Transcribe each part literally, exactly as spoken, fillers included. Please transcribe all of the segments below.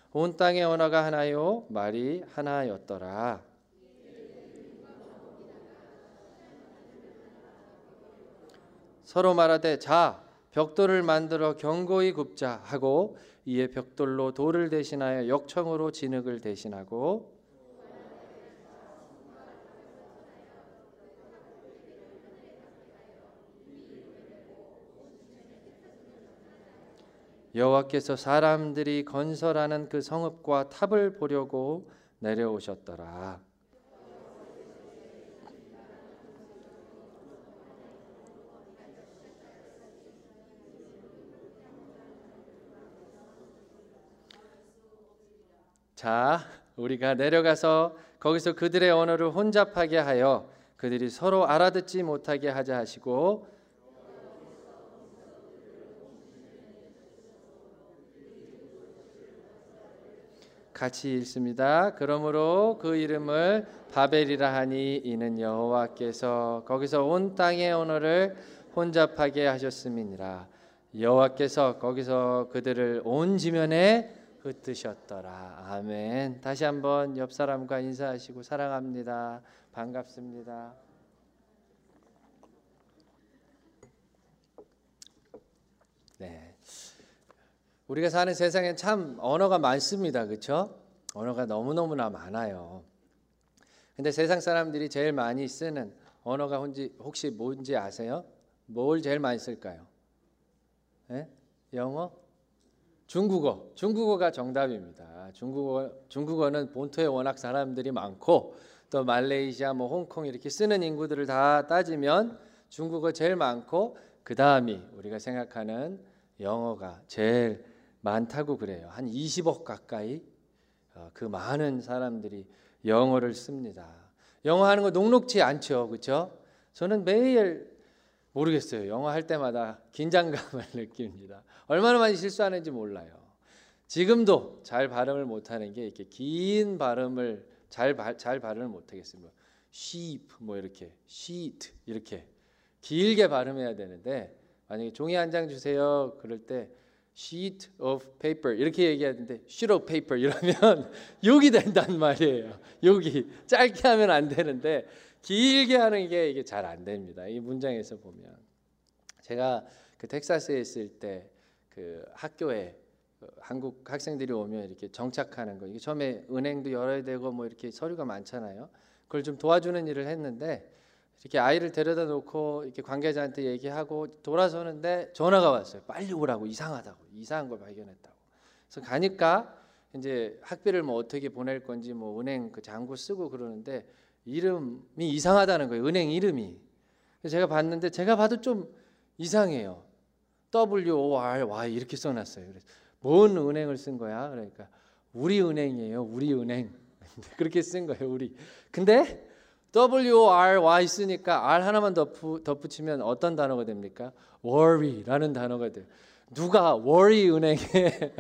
온 땅의 언어가 하나요 말이 하나였더라. 서로 말하되 자 벽돌을 만들어 견고히 굽자 하고 이에 벽돌로 돌을 대신하여 역청으로 진흙을 대신하고 여호와께서 사람들이 건설하는 그 성읍과 탑을 보려고 내려오셨더라. 자, 우리가 내려가서 거기서 그들의 언어를 혼잡하게 하여 그들이 서로 알아듣지 못하게 하자 하시고 같이 읽습니다. 그러므로 그 이름을 바벨이라 하니 이는 여호와께서 거기서 온 땅의 언어를 혼잡하게 하셨음이니라. 여호와께서 거기서 그들을 온 지면에 흩으셨더라. 아멘. 다시 한번 옆 사람과 인사하시고 사랑합니다. 반갑습니다. 네. 우리가 사는 세상엔 참 언어가 많습니다. 그렇죠? 언어가 너무너무나 많아요. 근데 세상 사람들이 제일 많이 쓰는 언어가 혹시 뭔지 아세요? 뭘 제일 많이 쓸까요? 네? 영어? 중국어. 중국어가 정답입니다. 중국어, 중국어는 본토에 워낙 사람들이 많고 또 말레이시아, 뭐 홍콩 이렇게 쓰는 인구들을 다 따지면 중국어 제일 많고 그 다음이 우리가 생각하는 영어가 제일 많다고 그래요. 한 이십억 가까이 그 많은 사람들이 영어를 씁니다. 영어 하는 거 녹록지 않죠, 그렇죠? 저는 매일 모르겠어요. 영어 할 때마다 긴장감을 느낍니다. 얼마나 많이 실수하는지 몰라요. 지금도 잘 발음을 못하는 게 이렇게 긴 발음을 잘, 잘 발음을 못하겠습니다. sheep 뭐 이렇게 sheet 이렇게 길게 발음해야 되는데 만약에 종이 한 장 주세요 그럴 때 sheet of paper 이렇게 얘기하는데 sheet of paper 이러면 욕이 된단 말이에요. 욕이 짧게 하면 안 되는데 길게 하는 게 이게 잘 안 됩니다. 이 문장에서 보면 제가 그 텍사스에 있을 때 그 학교에 한국 학생들이 오면 이렇게 정착하는 거 이게 처음에 은행도 열어야 되고 뭐 이렇게 서류가 많잖아요. 그걸 좀 도와주는 일을 했는데 이렇게 아이를 데려다 놓고 이렇게 관계자한테 얘기하고 돌아서는데 전화가 왔어요. 빨리 오라고. 이상하다고. 이상한 걸 발견했다고. 그래서 가니까 이제 학비를 뭐 어떻게 보낼 건지 뭐 은행 그 잔고 쓰고 그러는데 이름이 이상하다는 거예요. 은행 이름이. 그래서 제가 봤는데 제가 봐도 좀 이상해요. 더블유 오 알 와이 이렇게 써놨어요. 그래서 뭔 은행을 쓴 거야? 그러니까 우리 은행이에요. 우리 은행. 그렇게 쓴 거예요. 우리. 근데 더블유 오 알 와이 쓰니까 R 하나만 덧붙, 덧붙이면 어떤 단어가 됩니까? worry라는 단어가 돼요. 누가 worry 은행에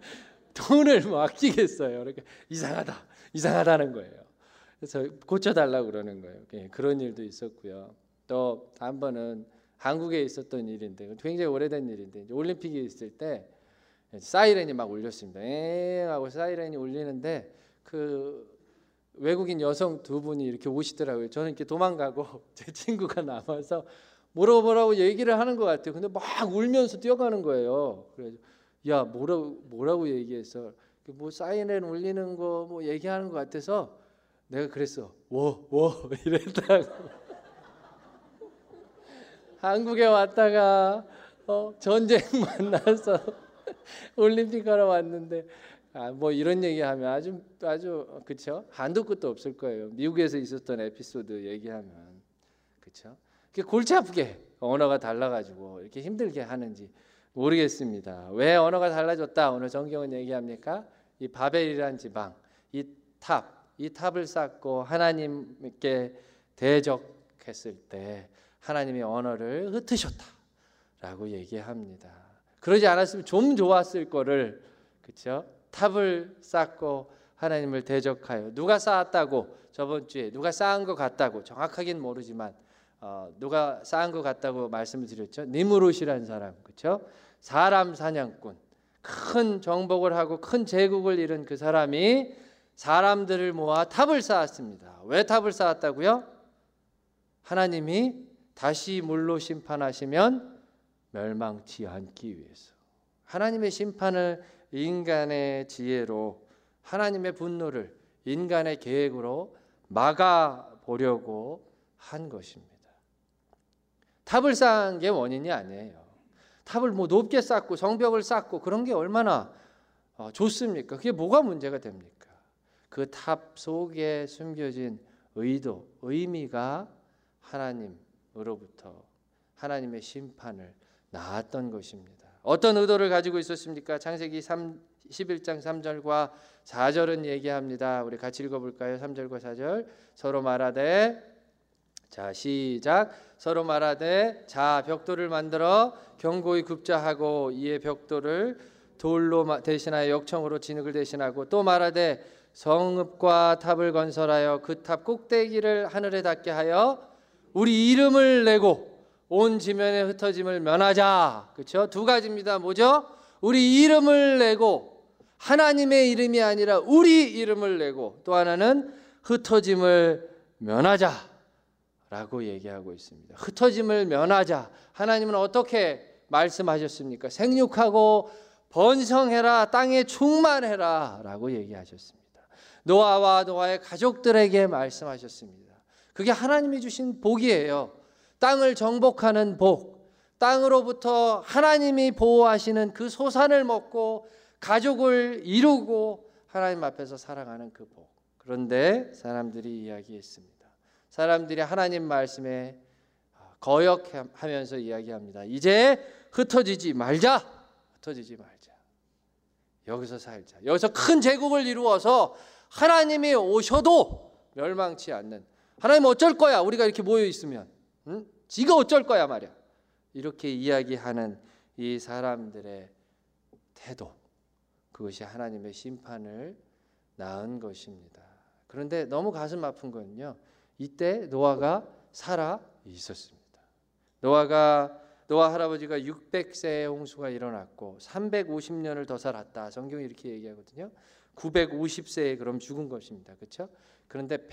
돈을 맡기겠어요. 그러니까 이상하다. 이상하다는 거예요. 그래서 고쳐달라고 그러는 거예요. 예, 그런 일도 있었고요. 또 한 번은 한국에 있었던 일인데 굉장히 오래된 일인데 이제 올림픽이 있을 때 사이렌이 막 울렸습니다. 에 하고 사이렌이 울리는데 그 외국인 여성 두 분이 이렇게 오시더라고요. 저는 이렇게 도망가고 제 친구가 남아서 뭐라고 뭐라고 얘기를 하는 것 같아요. 근데 막 울면서 뛰어가는 거예요. 그래서 야 뭐라고 뭐라고 얘기해서 뭐 사이렌 울리는 거 뭐 얘기하는 것 같아서 내가 그랬어. 워 워 이랬다고. 한국에 왔다가 어, 전쟁 만나서 올림픽 하러 왔는데 아, 뭐 이런 얘기하면 아주 아주 그렇죠. 한도 끝도 없을 거예요. 미국에서 있었던 에피소드 얘기하면 그렇죠. 골치 아프게 언어가 달라가지고 이렇게 힘들게 하는지 모르겠습니다. 왜 언어가 달라졌다 오늘 성경은 얘기합니까? 이 바벨이란 지방, 이 탑, 이 탑을 쌓고 하나님께 대적했을 때 하나님의 언어를 흩으셨다라고 얘기합니다. 그러지 않았으면 좀 좋았을 거를 그렇죠? 탑을 쌓고 하나님을 대적하여 누가 쌓았다고 저번 주에 누가 쌓은 것 같다고 정확하긴 모르지만 어, 누가 쌓은 것 같다고 말씀을 드렸죠. 니무롯이라는 사람 그렇죠? 사람 사냥꾼 큰 정복을 하고 큰 제국을 이룬 그 사람이 사람들을 모아 탑을 쌓았습니다. 왜 탑을 쌓았다고요? 하나님이 다시 물로 심판하시면 멸망치 않기 위해서. 하나님의 심판을 인간의 지혜로, 하나님의 분노를 인간의 계획으로 막아보려고 한 것입니다. 탑을 쌓은 게 원인이 아니에요. 탑을 뭐 높게 쌓고 성벽을 쌓고 그런 게 얼마나 좋습니까? 그게 뭐가 문제가 됩니까? 그 탑 속에 숨겨진 의도, 의미가 하나님으로부터 하나님의 심판을 낳았던 것입니다. 어떤 의도를 가지고 있었습니까? 창세기 십일 장 삼 절과 사 절은 얘기합니다. 우리 같이 읽어볼까요? 삼 절과 사 절. 서로 말하되, 자 시작. 서로 말하되 자 벽돌을 만들어 견고히 굽자 하고 이에 벽돌을 돌로 대신하여 역청으로 진흙을 대신하고 또 말하되 성읍과 탑을 건설하여 그 탑 꼭대기를 하늘에 닿게 하여 우리 이름을 내고 온 지면의 흩어짐을 면하자. 그렇죠? 두 가지입니다. 뭐죠? 우리 이름을 내고, 하나님의 이름이 아니라 우리 이름을 내고, 또 하나는 흩어짐을 면하자 라고 얘기하고 있습니다. 흩어짐을 면하자. 하나님은 어떻게 말씀하셨습니까? 생육하고 번성해라, 땅에 충만해라 라고 얘기하셨습니다. 노아와 노아의 가족들에게 말씀하셨습니다. 그게 하나님이 주신 복이에요. 땅을 정복하는 복, 땅으로부터 하나님이 보호하시는 그 소산을 먹고 가족을 이루고 하나님 앞에서 살아가는 그 복. 그런데 사람들이 이야기했습니다. 사람들이 하나님 말씀에 거역하면서 이야기합니다. 이제 흩어지지 말자. 흩어지지 말자. 여기서 살자. 여기서 큰 제국을 이루어서 하나님이 오셔도 멸망치 않는. 하나님 어쩔 거야, 우리가 이렇게 모여 있으면. 응? 지가 어쩔 거야 말이야. 이렇게 이야기하는 이 사람들의 태도, 그것이 하나님의 심판을 낳은 것입니다. 그런데 너무 가슴 아픈 건요, 이때 노아가 살아 있었습니다. 노아가 노아 할아버지가 육백 세의 홍수가 일어났고 삼백오십 년을 더 살았다. 성경이 이렇게 얘기하거든요. 구백오십 세에 그럼 죽은 것입니다. 그렇죠? 그런데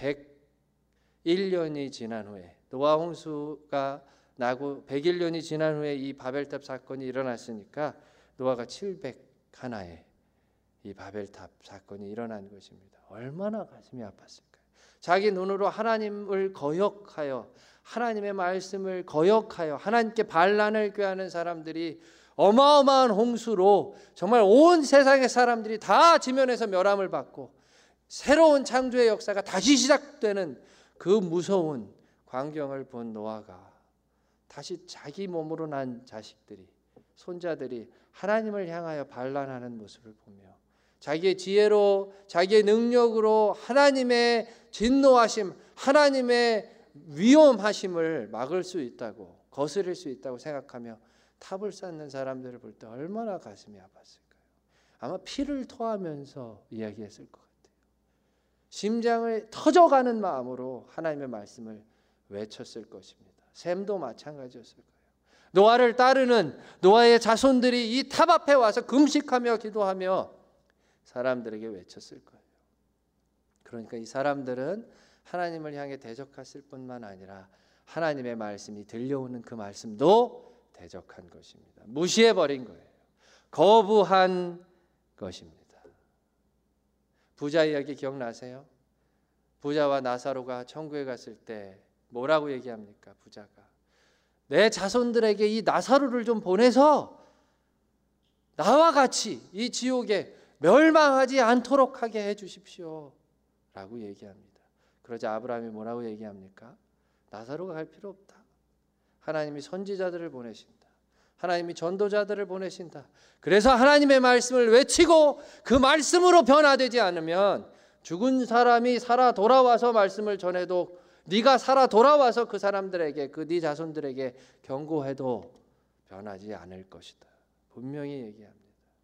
백일 년이 지난 후에, 노아 홍수가 나고 백일 년이 지난 후에 이 바벨탑 사건이 일어났으니까 노아가 칠백일에 이 바벨탑 사건이 일어난 것입니다. 얼마나 가슴이 아팠을까요? 자기 눈으로 하나님을 거역하여, 하나님의 말씀을 거역하여 하나님께 반란을 꾀하는 사람들이 어마어마한 홍수로 정말 온 세상의 사람들이 다 지면에서 멸함을 받고 새로운 창조의 역사가 다시 시작되는 그 무서운 광경을 본 노아가 다시 자기 몸으로 난 자식들이, 손자들이 하나님을 향하여 반란하는 모습을 보며 자기의 지혜로, 자기의 능력으로 하나님의 진노하심, 하나님의 위험하심을 막을 수 있다고, 거스릴 수 있다고 생각하며 탑을 쌓는 사람들을 볼 때 얼마나 가슴이 아팠을까요? 아마 피를 토하면서 이야기했을 것 같아요. 심장을 터져가는 마음으로 하나님의 말씀을 외쳤을 것입니다. 셈도 마찬가지였을 거예요. 노아를 따르는 노아의 자손들이 이 탑 앞에 와서 금식하며 기도하며 사람들에게 외쳤을 거예요. 그러니까 이 사람들은 하나님을 향해 대적했을 뿐만 아니라 하나님의 말씀이 들려오는 그 말씀도 대적한 것입니다. 무시해버린 거예요. 거부한 것입니다. 부자 이야기 기억나세요? 부자와 나사로가 천국에 갔을 때 뭐라고 얘기합니까? 부자가 내 자손들에게 이 나사로를 좀 보내서 나와 같이 이 지옥에 멸망하지 않도록 하게 해주십시오 라고 얘기합니다. 그러자 아브라함이 뭐라고 얘기합니까? 나사로가 갈 필요 없다. 하나님이 선지자들을 보내신다. 하나님이 전도자들을 보내신다. 그래서 하나님의 말씀을 외치고 그 말씀으로 변화되지 않으면 죽은 사람이 살아 돌아와서 말씀을 전해도, 네가 살아 돌아와서 그 사람들에게, 그 네 자손들에게 경고해도 변하지 않을 것이다. 분명히 얘기합니다.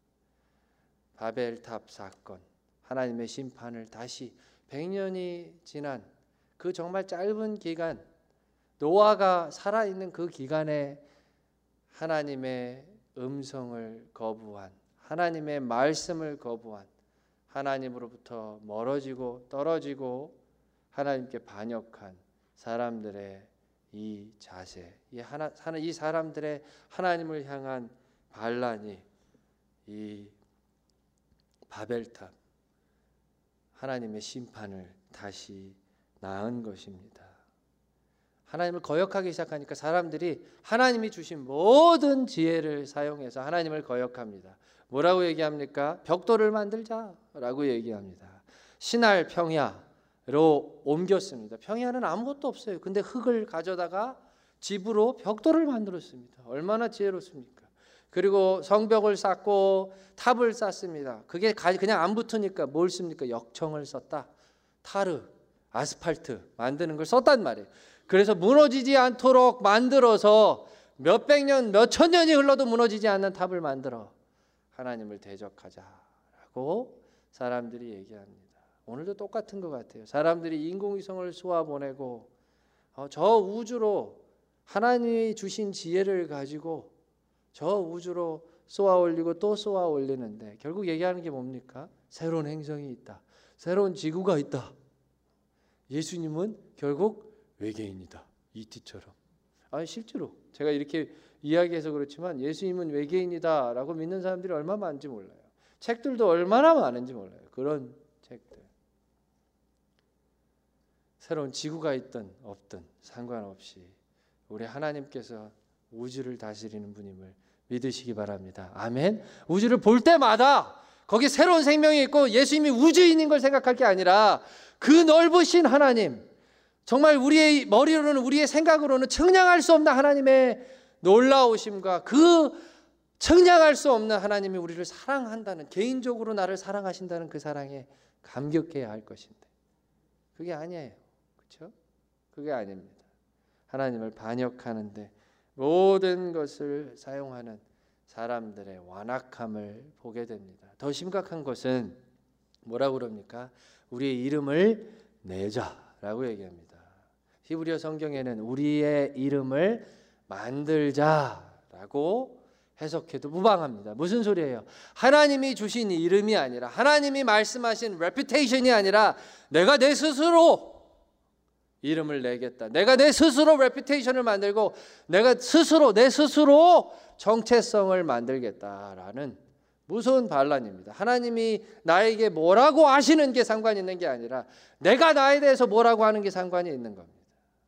바벨탑 사건, 하나님의 심판을 다시 백 년이 지난 그 정말 짧은 기간, 노아가 살아있는 그 기간에 하나님의 음성을 거부한, 하나님의 말씀을 거부한, 하나님으로부터 멀어지고 떨어지고 하나님께 반역한 사람들의 이 자세, 이 하나 이 사람들의 하나님을 향한 반란이 이 바벨탑, 하나님의 심판을 다시 낳은 것입니다. 하나님을 거역하기 시작하니까 사람들이 하나님이 주신 모든 지혜를 사용해서 하나님을 거역합니다. 뭐라고 얘기합니까? 벽돌을 만들자라고 얘기합니다. 신할 평야로 옮겼습니다. 평야는 아무것도 없어요. 근데 흙을 가져다가 집으로 벽돌을 만들었습니다. 얼마나 지혜롭습니까? 그리고 성벽을 쌓고 탑을 쌓습니다. 그게 그냥 안 붙으니까 뭘 씁니까? 역청을 썼다. 타르, 아스팔트 만드는 걸 썼단 말이에요. 그래서 무너지지 않도록 만들어서 몇백 년, 몇천 년이 흘러도 무너지지 않는 탑을 만들어 하나님을 대적하자라고 사람들이 얘기합니다. 오늘도 똑같은 것 같아요. 사람들이 인공위성을 쏘아 보내고 어, 저 우주로 하나님이 주신 지혜를 가지고 저 우주로 쏘아 올리고 또 쏘아 올리는데 결국 얘기하는 게 뭡니까? 새로운 행성이 있다. 새로운 지구가 있다. 예수님은 결국 외계인이다. 이티처럼. 아니 실제로 제가 이렇게 이야기해서 그렇지만 예수님은 외계인이다라고 믿는 사람들이 얼마나 많은지 몰라요. 책들도 얼마나 많은지 몰라요. 그런 책들. 새로운 지구가 있든 없든 상관없이 우리 하나님께서 우주를 다스리는 분임을 믿으시기 바랍니다. 아멘. 우주를 볼 때마다 거기 새로운 생명이 있고 예수님이 우주인인 걸 생각할 게 아니라 그 넓으신 하나님, 정말 우리의 머리로는 우리의 생각으로는 측량할 수 없는 하나님의 놀라우심과 그 측량할 수 없는 하나님이 우리를 사랑한다는, 개인적으로 나를 사랑하신다는 그 사랑에 감격해야 할 것인데 그게 아니에요. 그렇죠? 그게 아닙니다. 하나님을 반역하는데 모든 것을 사용하는 사람들의 완악함을 보게 됩니다. 더 심각한 것은 뭐라고 그럽니까? 우리의 이름을 내자라고 얘기합니다. 히브리어 성경에는 우리의 이름을 만들자라고 해석해도 무방합니다. 무슨 소리예요? 하나님이 주신 이름이 아니라, 하나님이 말씀하신 reputation이 아니라 내가 내 스스로 이름을 내겠다. 내가 내 스스로 reputation을 만들고 내가 스스로 내 스스로 정체성을 만들겠다라는 무서운 반란입니다. 하나님이 나에게 뭐라고 하시는 게 상관이 있는 게 아니라 내가 나에 대해서 뭐라고 하는 게 상관이 있는 겁니다.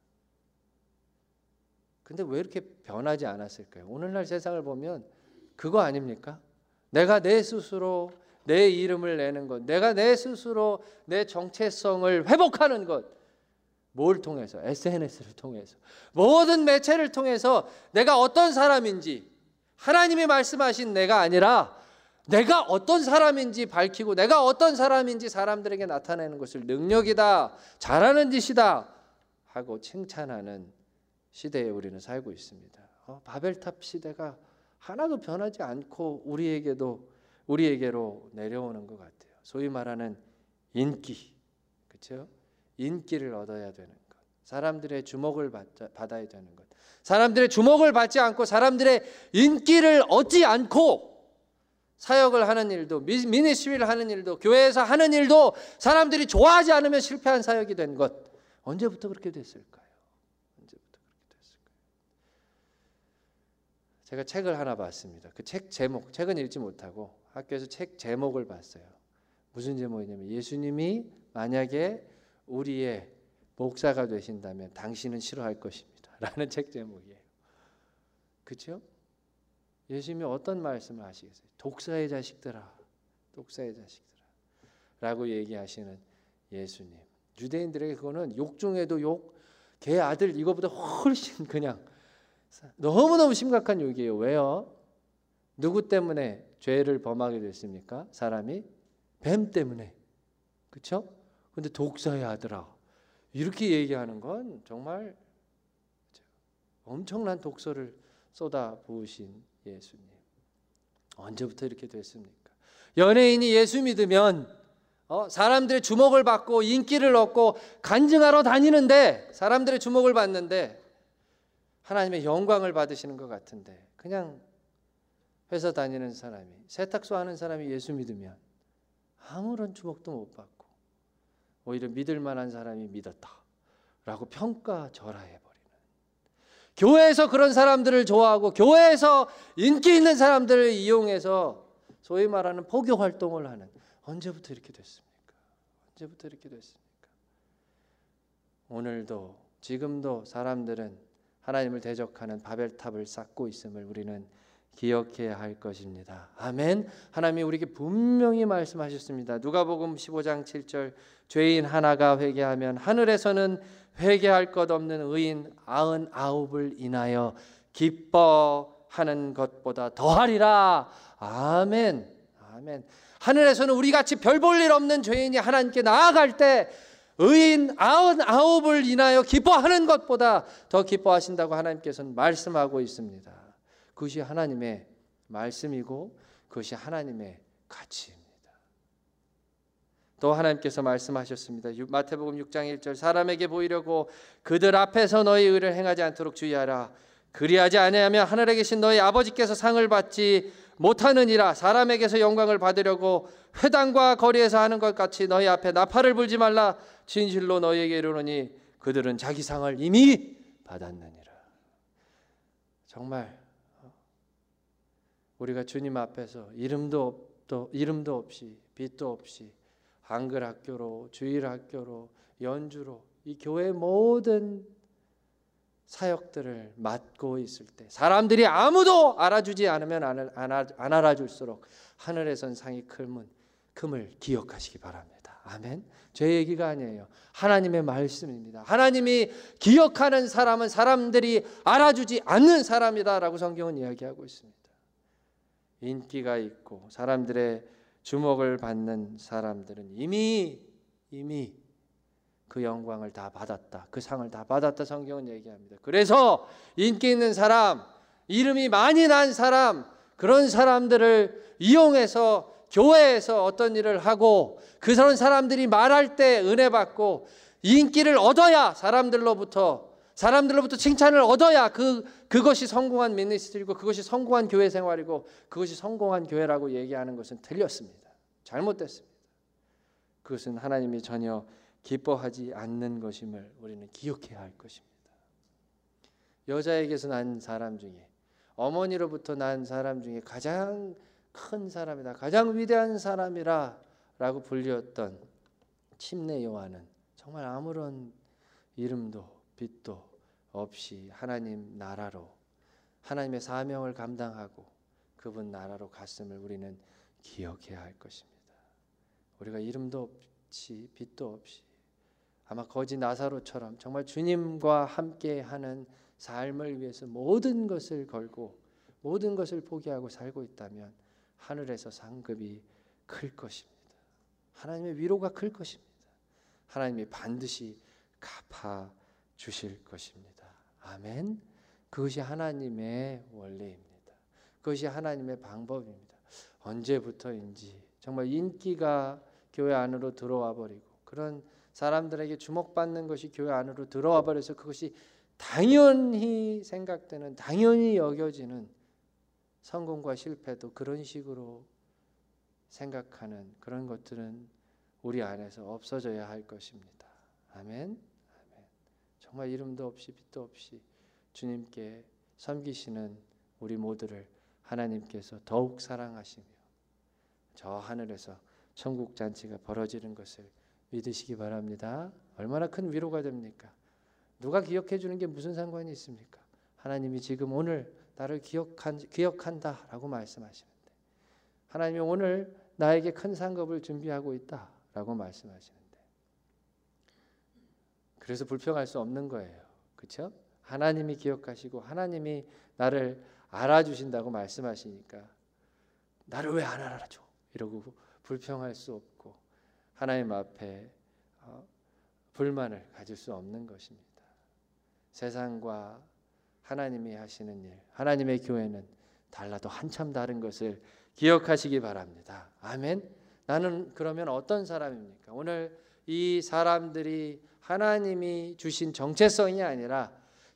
근데 왜 이렇게 변하지 않았을까요? 오늘날 세상을 보면 그거 아닙니까? 내가 내 스스로 내 이름을 내는 것, 내가 내 스스로 내 정체성을 회복하는 것, 뭘 통해서? 에스엔에스를 통해서, 모든 매체를 통해서 내가 어떤 사람인지, 하나님이 말씀하신 내가 아니라 내가 어떤 사람인지 밝히고 내가 어떤 사람인지 사람들에게 나타내는 것을 능력이다, 잘하는 짓이다 하고 칭찬하는 시대에 우리는 살고 있습니다. 어, 바벨탑 시대가 하나도 변하지 않고 우리에게도 우리에게로 내려오는 것 같아요. 소위 말하는 인기, 그렇죠? 인기를 얻어야 되는 것, 사람들의 주목을 받자, 받아야 되는 것, 사람들의 주목을 받지 않고 사람들의 인기를 얻지 않고 사역을 하는 일도, 미니스트리를 하는 일도, 교회에서 하는 일도 사람들이 좋아하지 않으면 실패한 사역이 된 것, 언제부터 그렇게 됐을까요? 언제부터 그렇게 됐을까요? 제가 책을 하나 봤습니다. 그 책 제목, 책은 읽지 못하고 학교에서 책 제목을 봤어요. 무슨 제목이냐면 예수님이 만약에 우리의 목사가 되신다면 당신은 싫어할 것입니다 라는 책 제목이에요. 그렇죠? 예수님이 어떤 말씀을 하시겠어요? 독사의 자식들아, 독사의 자식들아 라고 얘기하시는 예수님. 유대인들에게 그거는 욕 중에도 욕, 걔 아들 이거보다 훨씬 그냥 너무너무 심각한 욕이에요. 왜요? 누구 때문에 죄를 범하게 됐습니까? 사람이 뱀 때문에. 그렇죠? 근데 독사의 아들아 이렇게 얘기하는 건 정말 엄청난 독서를 쏟아 부으신 예수님. 언제부터 이렇게 됐습니까? 연예인이 예수 믿으면 어, 사람들의 주목을 받고 인기를 얻고 간증하러 다니는데, 사람들의 주목을 받는데 하나님의 영광을 받으시는 것 같은데 그냥 회사 다니는 사람이, 세탁소 하는 사람이 예수 믿으면 아무런 주목도 못 받고 오히려 믿을 만한 사람이 믿었다라고 평가절하해버리는, 교회에서 그런 사람들을 좋아하고 교회에서 인기 있는 사람들을 이용해서 소위 말하는 포교 활동을 하는, 언제부터 이렇게 됐습니까? 언제부터 이렇게 됐습니까? 오늘도 지금도 사람들은 하나님을 대적하는 바벨탑을 쌓고 있음을 우리는 기억해야 할 것입니다. 아멘. 하나님이 우리에게 분명히 말씀하셨습니다. 누가복음 십오 장 칠 절, 죄인 하나가 회개하면 하늘에서는 회개할 것 없는 의인 아흔아홉을 인하여 기뻐하는 것보다 더하리라. 아멘. 아멘. 하늘에서는 우리같이 별 볼 일 없는 죄인이 하나님께 나아갈 때 의인 아흔아홉을 인하여 기뻐하는 것보다 더 기뻐하신다고 하나님께서는 말씀하고 있습니다. 그것이 하나님의 말씀이고 그것이 하나님의 가치입니다. 또 하나님께서 말씀하셨습니다. 마태복음 육 장 일 절, 사람에게 보이려고 그들 앞에서 너희 의를 행하지 않도록 주의하라. 그리하지 아니하면 하늘에 계신 너희 아버지께서 상을 받지 못하느니라. 사람에게서 영광을 받으려고 회당과 거리에서 하는 것 같이 너희 앞에 나팔을 불지 말라. 진실로 너희에게 이르노니 그들은 자기 상을 이미 받았느니라. 정말 우리가 주님 앞에서 이름도 없, 이름도 없이 빛도 없이 한글 학교로, 주일 학교로, 연주로 이 교회 모든 사역들을 맡고 있을 때 사람들이 아무도 알아주지 않으면 안, 안, 안 알아줄수록 하늘에선 상이 크면 금을 기억하시기 바랍니다. 아멘. 제 얘기가 아니에요. 하나님의 말씀입니다. 하나님이 기억하는 사람은 사람들이 알아주지 않는 사람이다라고 성경은 이야기하고 있습니다. 인기가 있고 사람들의 주목을 받는 사람들은 이미 이미 그 영광을 다 받았다, 그 상을 다 받았다 성경은 얘기합니다. 그래서 인기 있는 사람, 이름이 많이 난 사람, 그런 사람들을 이용해서 교회에서 어떤 일을 하고 그런 사람들이 말할 때 은혜 받고 인기를 얻어야 사람들로부터 사람들로부터 칭찬을 얻어야 그, 그것이 성공한 미니스트리고 그것이 성공한 교회 생활이고 그것이 성공한 교회라고 얘기하는 것은 틀렸습니다. 잘못됐습니다. 그것은 하나님이 전혀 기뻐하지 않는 것임을 우리는 기억해야 할 것입니다. 여자에게서 난 사람 중에, 어머니로부터 난 사람 중에 가장 큰 사람이다, 가장 위대한 사람이라 라고 불렸던 침례 요한은 정말 아무런 이름도 빛도 없이 하나님 나라로, 하나님의 사명을 감당하고 그분 나라로 갔음을 우리는 기억해야 할 것입니다. 우리가 이름도 없이 빛도 없이 아마 거지 나사로처럼 정말 주님과 함께하는 삶을 위해서 모든 것을 걸고 모든 것을 포기하고 살고 있다면 하늘에서 상급이 클 것입니다. 하나님의 위로가 클 것입니다. 하나님이 반드시 갚아 주실 것입니다. 아멘. 그것이 하나님의 원리입니다. 그것이 하나님의 방법입니다. 언제부터인지 정말 인기가 교회 안으로 들어와 버리고 그런 사람들에게 주목받는 것이 교회 안으로 들어와 버려서 그것이 당연히 생각되는, 당연히 여겨지는 성공과 실패도 그런 식으로 생각하는 그런 것들은 우리 안에서 없어져야 할 것입니다. 아멘. 아멘. 정말 이름도 없이 빛도 없이 주님께 섬기시는 우리 모두를 하나님께서 더욱 사랑하시며 저 하늘에서 천국 잔치가 벌어지는 것을 믿으시기 바랍니다. 얼마나 큰 위로가 됩니까? 누가 기억해 주는 게 무슨 상관이 있습니까? 하나님이 지금 오늘 나를 기억한, 기억한다라고 말씀하시는데, 하나님이 오늘 나에게 큰 상급을 준비하고 있다라고 말씀하시는데, 그래서 불평할 수 없는 거예요. 그렇죠? 하나님이 기억하시고 하나님이 나를 알아주신다고 말씀하시니까 나를 왜 안 알아줘? 이러고 불평할 수 없고 하나님 앞에 어, 불만을 가질 수 없는 것입니다. 세상과 하나님이 하시는 일, 하나님의 교회는 달라도 한참 다른 것을 기억하시기 바랍니다. 아멘. 나는 그러면 어떤 사람입니까? 오늘 이 사람들이 하나님이 주신 정체성이 아니라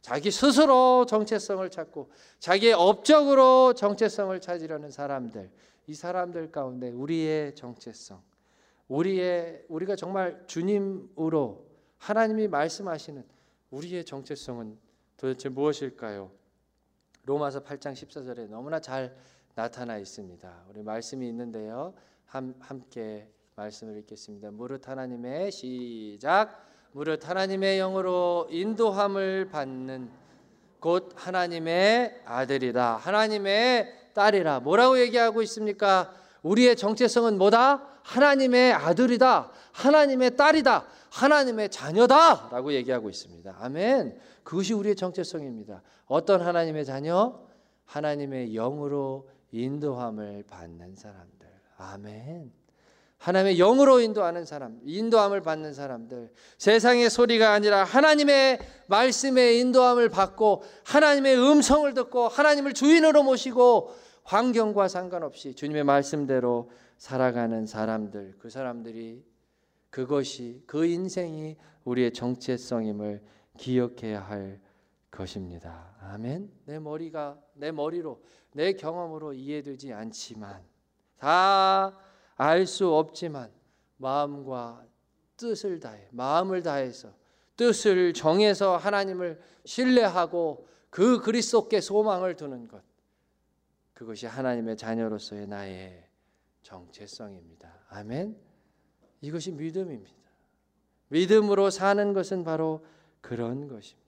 자기 스스로 정체성을 찾고 자기의 업적으로 정체성을 찾으려는 사람들, 이 사람들 가운데 우리의 정체성, 우리의 우리가 정말 주님으로 하나님이 말씀하시는 우리의 정체성은 도대체 무엇일까요? 로마서 팔 장 십사 절에 너무나 잘 나타나 있습니다. 우리 말씀이 있는데요. 함, 함께 말씀을 읽겠습니다. 무릇 하나님의 시작 무릇 하나님의 영으로 인도함을 받는 곧 하나님의 아들이다. 하나님의 딸이라. 뭐라고 얘기하고 있습니까? 우리의 정체성은 뭐다? 하나님의 아들이다. 하나님의 딸이다. 하나님의 자녀다 라고 얘기하고 있습니다. 아멘. 그것이 우리의 정체성입니다. 어떤 하나님의 자녀? 하나님의 영으로 인도함을 받는 사람들. 아멘. 하나님의 영으로 인도하는 사람, 인도함을 받는 사람들, 세상의 소리가 아니라 하나님의 말씀의 인도함을 받고 하나님의 음성을 듣고 하나님을 주인으로 모시고 환경과 상관없이 주님의 말씀대로 살아가는 사람들, 그 사람들이 그것이 그 인생이 우리의 정체성임을 기억해야 할 것입니다. 아멘. 내 머리가 내 머리로 내 경험으로 이해되지 않지만 다 알 수 없지만 마음과 뜻을 다해 마음을 다해서 뜻을 정해서 하나님을 신뢰하고 그 그리스도께 소망을 두는 것, 그것이 하나님의 자녀로서의 나의 정체성입니다. 아멘. 이것이 믿음입니다. 믿음으로 사는 것은 바로 그런 것입니다.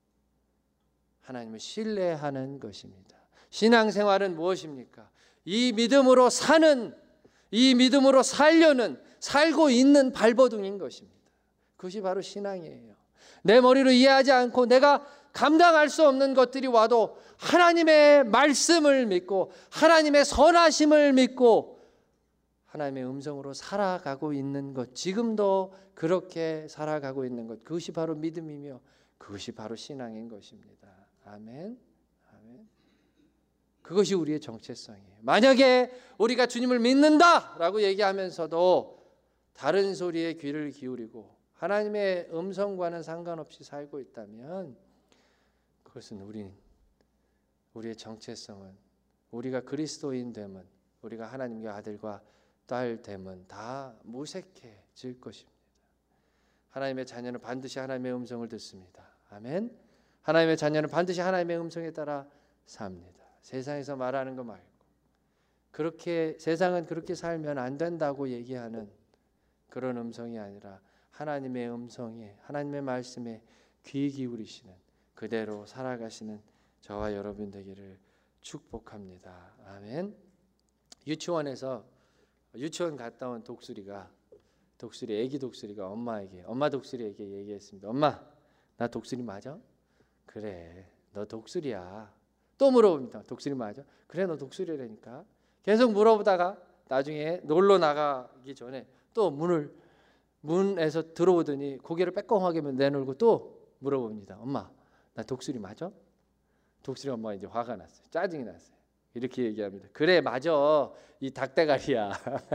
하나님을 신뢰하는 것입니다. 신앙생활은 무엇입니까? 이 믿음으로 사는, 이 믿음으로 살려는, 살고 있는 발버둥인 것입니다. 그것이 바로 신앙이에요. 내 머리로 이해하지 않고 내가 감당할 수 없는 것들이 와도 하나님의 말씀을 믿고 하나님의 선하심을 믿고 하나님의 음성으로 살아가고 있는 것, 지금도 그렇게 살아가고 있는 것, 그것이 바로 믿음이며 그것이 바로 신앙인 것입니다. 아멘. 아멘. 그것이 우리의 정체성이에요. 만약에 우리가 주님을 믿는다라고 얘기하면서도 다른 소리에 귀를 기울이고 하나님의 음성과는 상관없이 살고 있다면 그것은 우리, 우리의 정체성은, 우리가 그리스도인 됨은, 우리가 하나님의 아들과 딸 됨은 다 무색해질 것입니다. 하나님의 자녀는 반드시 하나님의 음성을 듣습니다. 아멘. 하나님의 자녀는 반드시 하나님의 음성에 따라 삽니다. 세상에서 말하는 거 말고, 그렇게 세상은 그렇게 살면 안 된다고 얘기하는 그런 음성이 아니라 하나님의 음성에, 하나님의 말씀에 귀 기울이시는, 그대로 살아가시는 저와 여러분 되기를 축복합니다. 아멘. 유치원에서 유치원 갔다 온 독수리가 독수리 애기 독수리가 엄마에게 엄마 독수리에게 얘기했습니다. 엄마, 나 독수리 맞아? 그래, 너 독수리야. 또 물어봅니다. 독수리 맞아? 그래, 너 독수리라니까. 계속 물어보다가 나중에 놀러 나가기 전에 또 문을 문에서 들어오더니 고개를 빼꼼하게 내밀고 또 물어봅니다. 엄마, 나 독수리 맞아? 독수리 엄마가 이제 화가 났어요. 짜증이 났어요. 이렇게 얘기합니다. 그래, 맞아. 이 닭대가리야.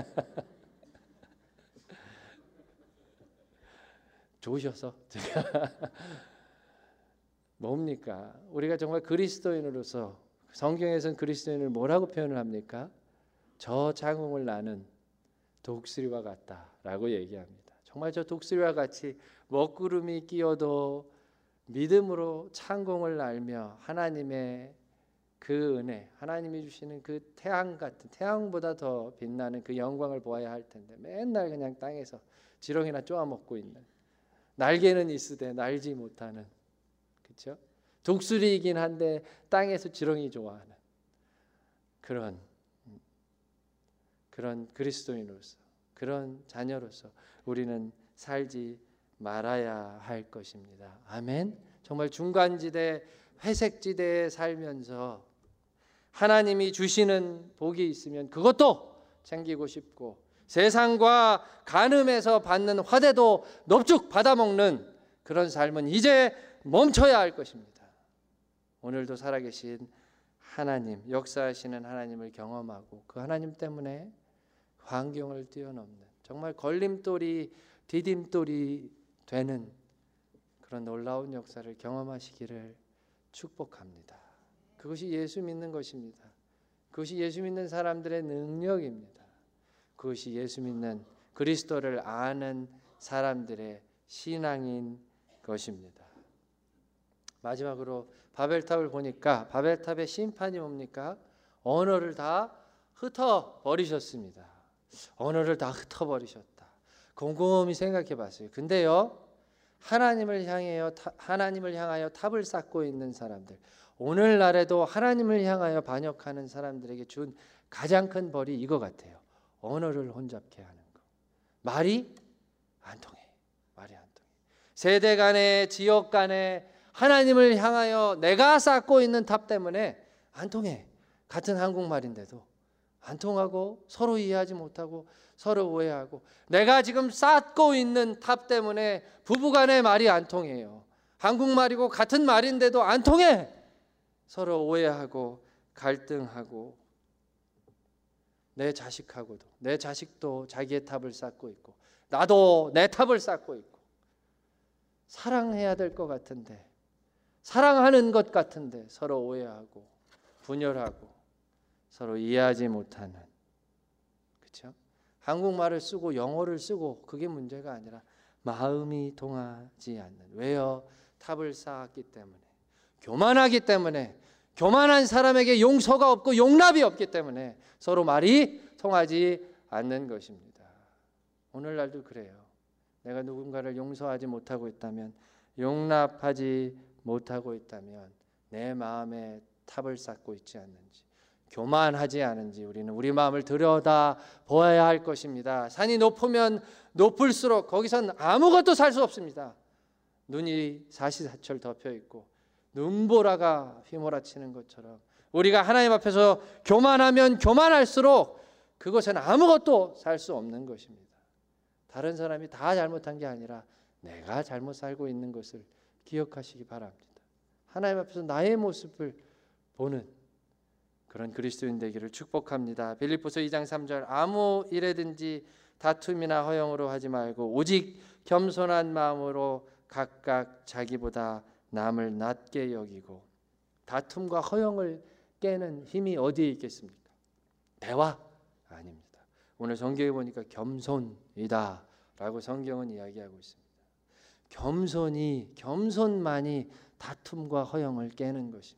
좋으셔서 제가 뭡니까? 우리가 정말 그리스도인으로서 성경에서는 그리스도인을 뭐라고 표현을 합니까? 저 장웅을 나는 독수리와 같다라고 얘기합니다. 정말 저 독수리와 같이 먹구름이 끼어도 믿음으로 창공을 날며 하나님의 그 은혜, 하나님이 주시는 그 태양 같은, 태양보다 더 빛나는 그 영광을 보아야 할 텐데 맨날 그냥 땅에서 지렁이나 쪼아먹고 있는, 날개는 있으되 날지 못하는, 그렇죠? 독수리이긴 한데 땅에서 지렁이 좋아하는 그런 그런 그리스도인으로서, 그런 자녀로서 우리는 살지 말아야 할 것입니다. 아멘. 정말 중간지대, 회색지대에 살면서 하나님이 주시는 복이 있으면 그것도 챙기고 싶고, 세상과 간음에서 받는 화대도 넙죽 받아먹는 그런 삶은 이제 멈춰야 할 것입니다. 오늘도 살아계신 하나님, 역사하시는 하나님을 경험하고 그 하나님 때문에 환경을 뛰어넘는, 정말 걸림돌이 디딤돌이 되는 그런 놀라운 역사를 경험하시기를 축복합니다. 그것이 예수 믿는 것입니다. 그것이 예수 믿는 사람들의 능력입니다. 그것이 예수 믿는 그리스도를 아는 사람들의 신앙인 것입니다. 마지막으로 바벨탑을 보니까 바벨탑의 심판이 뭡니까? 언어를 다 흩어버리셨습니다. 언어를 다 흩어버리셨다. 곰곰이 생각해 봤어요. 근데요, 하나님을 향하여 하나님을 향하여 탑을 쌓고 있는 사람들, 오늘날에도 하나님을 향하여 반역하는 사람들에게 준 가장 큰 벌이 이거 같아요. 언어를 혼잡케 하는 거. 말이 안 통해. 말이 안 통해. 세대 간에, 지역 간에 하나님을 향하여 내가 쌓고 있는 탑 때문에 안 통해. 같은 한국말인데도 안 통하고 서로 이해하지 못하고 서로 오해하고, 내가 지금 쌓고 있는 탑 때문에 부부간의 말이 안 통해요. 한국말이고 같은 말인데도 안 통해. 서로 오해하고 갈등하고, 내 자식하고도, 내 자식도 자기의 탑을 쌓고 있고 나도 내 탑을 쌓고 있고, 사랑해야 될 것 같은데, 사랑하는 것 같은데 서로 오해하고 분열하고 서로 이해하지 못하는, 그렇죠? 한국말을 쓰고 영어를 쓰고 그게 문제가 아니라 마음이 통하지 않는. 왜요? 탑을 쌓았기 때문에, 교만하기 때문에, 교만한 사람에게 용서가 없고 용납이 없기 때문에 서로 말이 통하지 않는 것입니다. 오늘날도 그래요. 내가 누군가를 용서하지 못하고 있다면, 용납하지 못하고 있다면 내 마음에 탑을 쌓고 있지 않는지, 교만하지 않은지 우리는 우리 마음을 들여다 보아야 할 것입니다. 산이 높으면 높을수록 거기선 아무것도 살 수 없습니다. 눈이 사시사철 덮여 있고 눈보라가 휘몰아치는 것처럼 우리가 하나님 앞에서 교만하면 교만할수록 그것은 아무것도 살 수 없는 것입니다. 다른 사람이 다 잘못한 게 아니라 내가 잘못 살고 있는 것을 기억하시기 바랍니다. 하나님 앞에서 나의 모습을 보는 그런 그리스도인 되기를 축복합니다. 빌립보서 이 장 삼 절, 아무 일에든지 다툼이나 허영으로 하지 말고 오직 겸손한 마음으로 각각 자기보다 남을 낮게 여기고. 다툼과 허영을 깨는 힘이 어디에 있겠습니까? 대화? 아닙니다. 오늘 성경에 보니까 겸손이다 라고 성경은 이야기하고 있습니다. 겸손이, 겸손만이 다툼과 허영을 깨는 것입니다.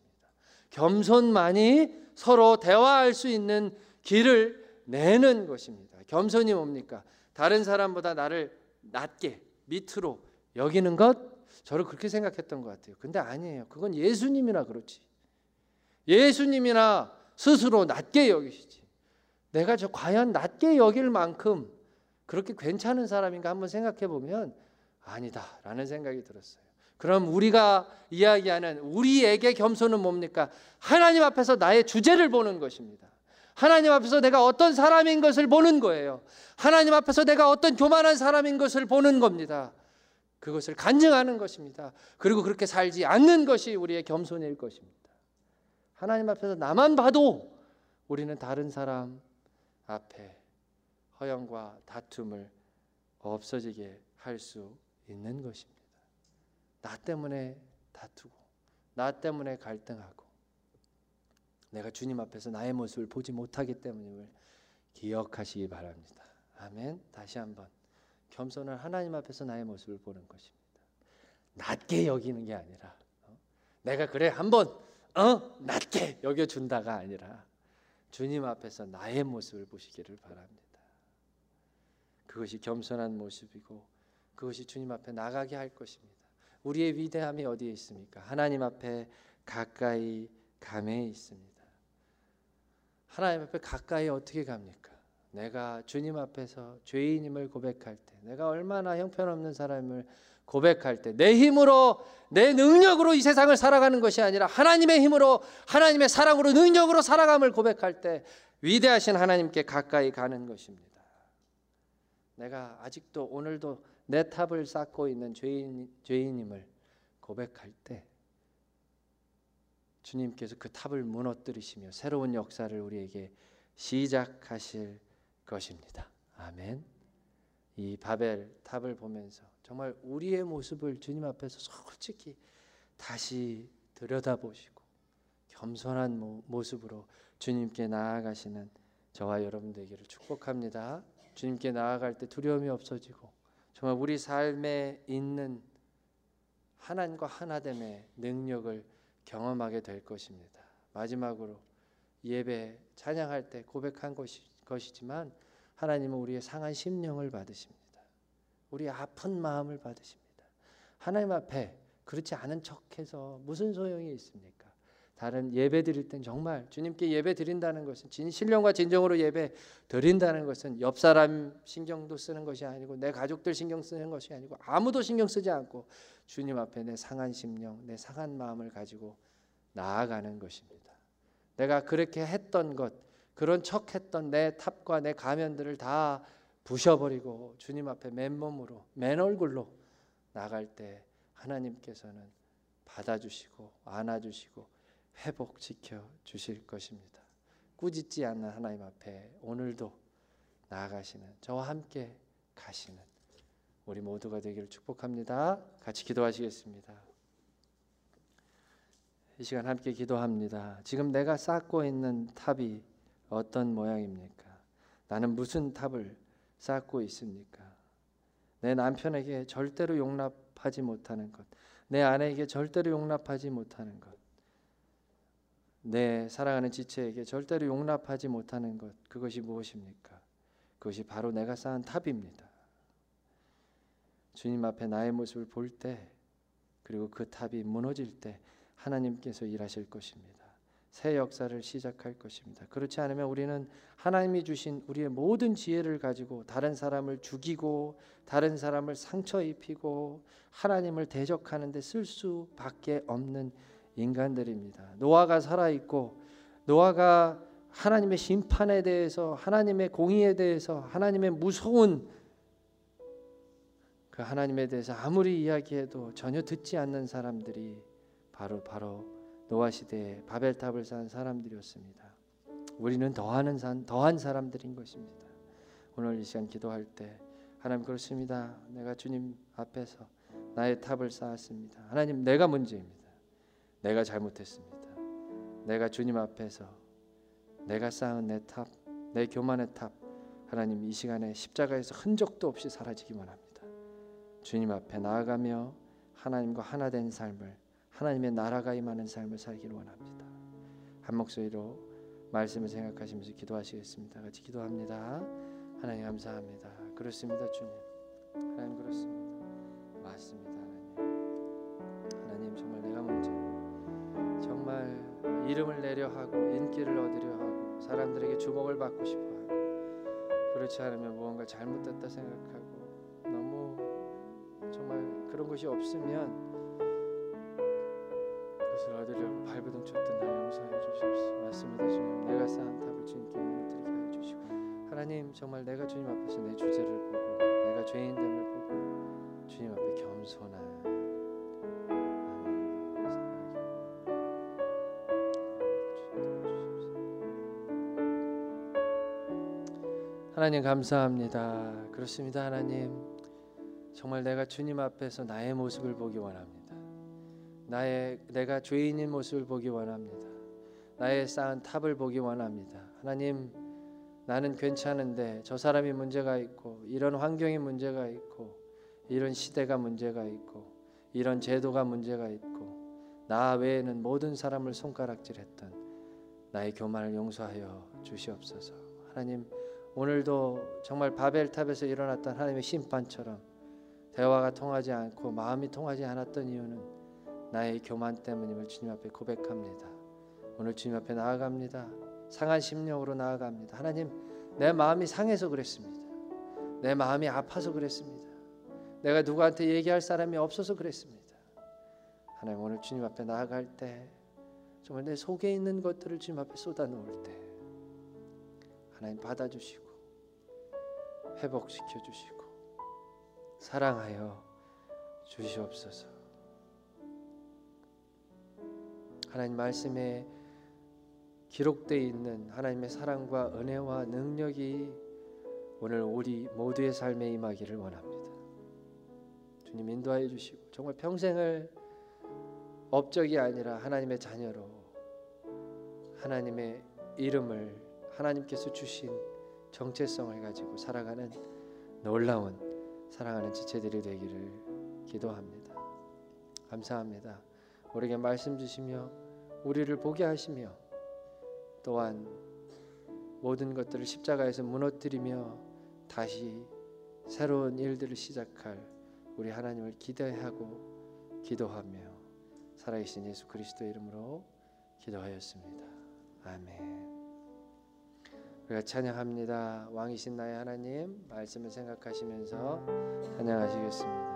겸손만이 서로 대화할 수 있는 길을 내는 것입니다. 겸손이 뭡니까? 다른 사람보다 나를 낮게, 밑으로 여기는 것? 저를 그렇게 생각했던 것 같아요. 근데 아니에요. 그건 예수님이나 그렇지. 예수님이나 스스로 낮게 여기시지. 내가 저 과연 낮게 여길 만큼 그렇게 괜찮은 사람인가 한번 생각해 보면 아니다라는 생각이 들었어요. 그럼 우리가 이야기하는 우리에게 겸손은 뭡니까? 하나님 앞에서 나의 주제를 보는 것입니다. 하나님 앞에서 내가 어떤 사람인 것을 보는 거예요. 하나님 앞에서 내가 어떤 교만한 사람인 것을 보는 겁니다. 그것을 간증하는 것입니다. 그리고 그렇게 살지 않는 것이 우리의 겸손일 것입니다. 하나님 앞에서 나만 봐도 우리는 다른 사람 앞에 허영과 다툼을 없어지게 할 수 있는 것입니다. 나 때문에 다투고 나 때문에 갈등하고 내가 주님 앞에서 나의 모습을 보지 못하기 때문임을 기억하시기 바랍니다. 아멘. 다시 한번, 겸손은 하나님 앞에서 나의 모습을 보는 것입니다. 낮게 여기는 게 아니라 어? 내가 그래 한번 어? 낮게 여겨준다가 아니라 주님 앞에서 나의 모습을 보시기를 바랍니다. 그것이 겸손한 모습이고 그것이 주님 앞에 나가게 할 것입니다. 우리의 위대함이 어디에 있습니까? 하나님 앞에 가까이 감에 있습니다. 하나님 앞에 가까이 어떻게 갑니까? 내가 주님 앞에서 죄인임을 고백할 때, 내가 얼마나 형편없는 사람을 고백할 때, 내 힘으로 내 능력으로 이 세상을 살아가는 것이 아니라 하나님의 힘으로, 하나님의 사랑으로, 능력으로 살아감을 고백할 때 위대하신 하나님께 가까이 가는 것입니다. 내가 아직도 오늘도 내 탑을 쌓고 있는 죄인, 죄인임을 고백할 때 주님께서 그 탑을 무너뜨리시며 새로운 역사를 우리에게 시작하실 것입니다. 아멘. 이 바벨 탑을 보면서 정말 우리의 모습을 주님 앞에서 솔직히 다시 들여다보시고 겸손한 모, 모습으로 주님께 나아가시는 저와 여러분 되기를 축복합니다. 주님께 나아갈 때 두려움이 없어지고 정말 우리 삶에 있는 하나님과 하나됨의 능력을 경험하게 될 것입니다. 마지막으로 예배 찬양할 때 고백한 것이, 것이지만 하나님은 우리의 상한 심령을 받으십니다. 우리 아픈 마음을 받으십니다. 하나님 앞에 그렇지 않은 척해서 무슨 소용이 있습니까? 다른 예배 드릴 땐 정말 주님께 예배 드린다는 것은 진신령과 진정으로 예배 드린다는 것은 옆 사람 신경도 쓰는 것이 아니고 내 가족들 신경 쓰는 것이 아니고 아무도 신경 쓰지 않고 주님 앞에 내 상한 심령, 내 상한 마음을 가지고 나아가는 것입니다. 내가 그렇게 했던 것, 그런 척했던 내 탑과 내 가면들을 다 부셔버리고 주님 앞에 맨몸으로 맨 얼굴로 나갈 때 하나님께서는 받아주시고 안아주시고 회복시켜 주실 것입니다. 꾸짖지 않는 하나님 앞에 오늘도 나아가시는 저와 함께 가시는 우리 모두가 되기를 축복합니다. 같이 기도하시겠습니다. 이 시간 함께 기도합니다. 지금 내가 쌓고 있는 탑이 어떤 모양입니까? 나는 무슨 탑을 쌓고 있습니까? 내 남편에게 절대로 용납하지 못하는 것, 내 아내에게 절대로 용납하지 못하는 것, 내 사랑하는 지체에게 절대로 용납하지 못하는 것, 그것이 무엇입니까? 그것이 바로 내가 쌓은 탑입니다. 주님 앞에 나의 모습을 볼 때, 그리고 그 탑이 무너질 때 하나님께서 일하실 것입니다. 새 역사를 시작할 것입니다. 그렇지 않으면 우리는 하나님이 주신 우리의 모든 지혜를 가지고 다른 사람을 죽이고 다른 사람을 상처 입히고 하나님을 대적하는 데 쓸 수밖에 없는 인간들입니다. 노아가 살아있고 노아가 하나님의 심판에 대해서 하나님의 공의에 대해서 하나님의 무서운 그 하나님에 대해서 아무리 이야기해도 전혀 듣지 않는 사람들이 바로 바로 노아 시대에 바벨탑을 쌓은 사람들이었습니다. 우리는 더하는 산, 더한 사람들인 것입니다. 오늘 이 시간 기도할 때 하나님 그렇습니다. 내가 주님 앞에서 나의 탑을 쌓았습니다. 하나님 내가 문제입니다. 내가 잘못했습니다. 내가 주님 앞에서 내가 쌓은 내 탑, 내 교만의 탑 하나님 이 시간에 십자가에서 흔적도 없이 사라지기 원합니다. 주님 앞에 나아가며 하나님과 하나 된 삶을 하나님의 나라가 임하는 삶을 살기를 원합니다. 한 목소리로 말씀을 생각하시면서 기도하시겠습니다. 같이 기도합니다. 하나님 감사합니다. 그렇습니다 주님. 하나님 그렇습니다. 맞습니다 하나님. 하나님 정말 내가 문제고 정말 이름을 내려 하고 인기를 얻으려 하고 사람들에게 주목을 받고 싶어 하고 그렇지 않으면 무언가 잘못됐다 생각하고 너무 정말 그런 것이 없으면 그것을 얻으려고 발버둥 쳤던 날 용서해 주십시오. 맞습니다 주님. 내가 쌓은 탑을 주님께 무너뜨리게 하여 주시고 하나님 정말 내가 주님 앞에서 내 주제를 보고 내가 죄인됨을 보고 주님 앞에 겸손한 하나님 감사합니다. 그렇습니다 하나님. 정말 내가 주님 앞에서 나의 모습을 보기 원합니다. 나의 내가 죄인인 모습을 보기 원합니다. 나의 쌓은 탑을 보기 원합니다. 하나님 나는 괜찮은데 저 사람이 문제가 있고 이런 환경이 문제가 있고 이런 시대가 문제가 있고 이런 제도가 문제가 있고 나 외에는 모든 사람을 손가락질했던 나의 교만을 용서하여 주시옵소서. 하나님 오늘도 정말 바벨탑에서 일어났던 하나님의 심판처럼 대화가 통하지 않고 마음이 통하지 않았던 이유는 나의 교만 때문임을 주님 앞에 고백합니다. 오늘 주님 앞에 나아갑니다. 상한 심령으로 나아갑니다. 하나님 내 마음이 상해서 그랬습니다. 내 마음이 아파서 그랬습니다. 내가 누구한테 얘기할 사람이 없어서 그랬습니다. 하나님 오늘 주님 앞에 나아갈 때 정말 내 속에 있는 것들을 주님 앞에 쏟아놓을 때 하나님 받아주시고 회복시켜 주시고 사랑하여 주시옵소서. 하나님 말씀에 기록되어 있는 하나님의 사랑과 은혜와 능력이 오늘 우리 모두의 삶에 임하기를 원합니다. 주님 인도하여 주시고 정말 평생을 업적이 아니라 하나님의 자녀로 하나님의 이름을 하나님께서 주신 정체성을 가지고 살아가는 놀라운 사랑하는 지체들이 되기를 기도합니다. 감사합니다. 우리에게 말씀 주시며 우리를 보게 하시며 또한 모든 것들을 십자가에서 무너뜨리며 다시 새로운 일들을 시작할 우리 하나님을 기대하고 기도하며 살아계신 예수 그리스도의 이름으로 기도하였습니다. 아멘. 우리가 찬양합니다. 왕이신 나의 하나님, 말씀을 생각하시면서 찬양하시겠습니다.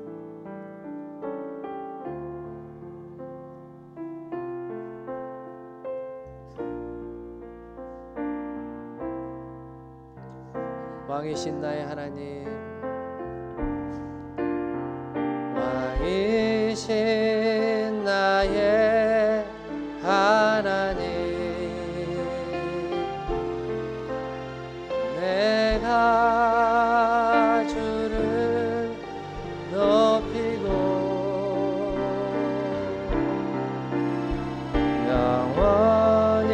왕이신 나의 하나님, 왕이신 나의 하나님, 내가 주를 높이고 영원히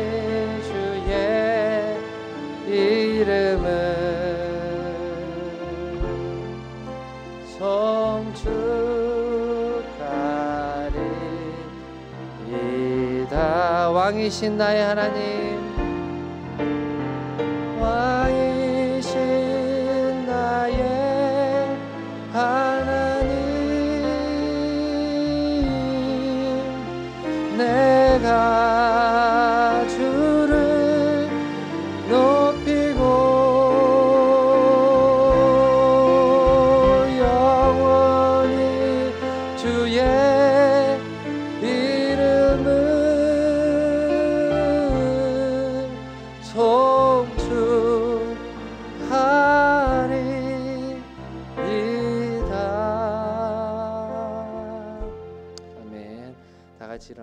주의 이름을 송축하리이다. 왕이신 나의 하나님, 왕이신 나의 하나님, 내가 주를 높이고 영원히 주의 이름을 송축하리이다. 아멘. 다 같이 일어나